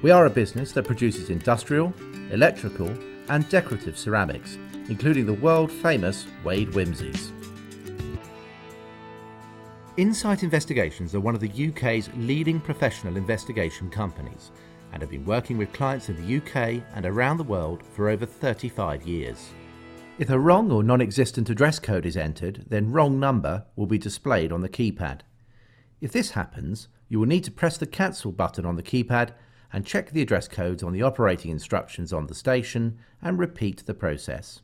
We are a business that produces industrial, electrical and decorative ceramics, including the world-famous Wade Whimsies. Insight Investigations are one of the UK's leading professional investigation companies and have been working with clients in the UK and around the world for over 35 years. If a wrong or non-existent address code is entered, then wrong number will be displayed on the keypad. If this happens, you will need to press the cancel button on the keypad and check the address codes on the operating instructions on the station and repeat the process.